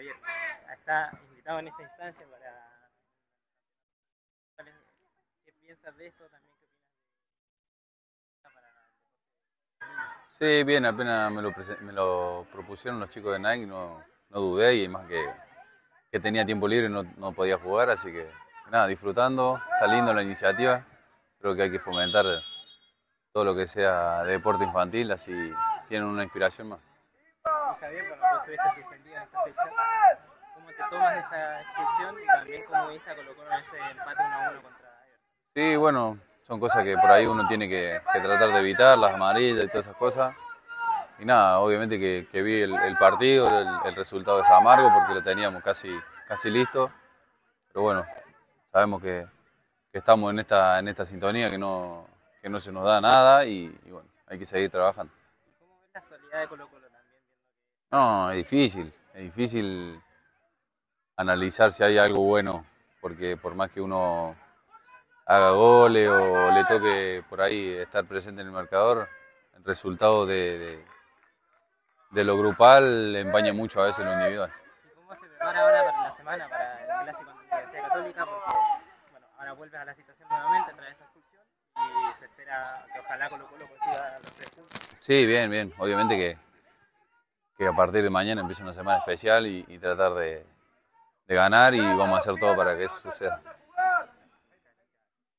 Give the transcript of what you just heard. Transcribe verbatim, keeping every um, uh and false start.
Javier, está invitado en esta instancia para... ¿Qué piensas de esto? También, ¿qué opinas para el deporte? Sí, bien, apenas me lo, me lo propusieron los chicos de Nike, no, no dudé y más que, que tenía tiempo libre y no, no podía jugar, así que nada, disfrutando, está lindo la iniciativa, creo que hay que fomentar todo lo que sea de deporte infantil, así tienen una inspiración más. Y Javier, bueno, tú estuviste suspendido en esta fecha, ¿cómo te tomas esta expulsión y también cómo viste a Colo Colo en este empate uno a uno contra Everton? Sí, bueno, son cosas que por ahí uno tiene que, que tratar de evitar, las amarillas y todas esas cosas. Y nada, obviamente que, que vi el, el partido, el, el resultado es amargo porque lo teníamos casi, casi listo. Pero bueno, sabemos que, que estamos en esta, en esta sintonía, que no, que no se nos da nada y, y bueno, hay que seguir trabajando. ¿Cómo ves la actualidad de Colo Colo también? No, es difícil, es difícil analizar si hay algo bueno, porque por más que uno haga goles o le toque por ahí estar presente en el marcador, el resultado de, de, de lo grupal empaña mucho a veces lo individual. ¿Y cómo se prepara ahora para la semana, para el clásico ante la Universidad Católica? Porque bueno, ahora vuelves a la situación nuevamente tras esta expulsión y se espera que ojalá Colo Colo consiga los tres puntos. Sí, bien, bien. Obviamente que, que a partir de mañana empieza una semana especial y, y tratar de, de ganar y vamos a hacer todo para que eso suceda.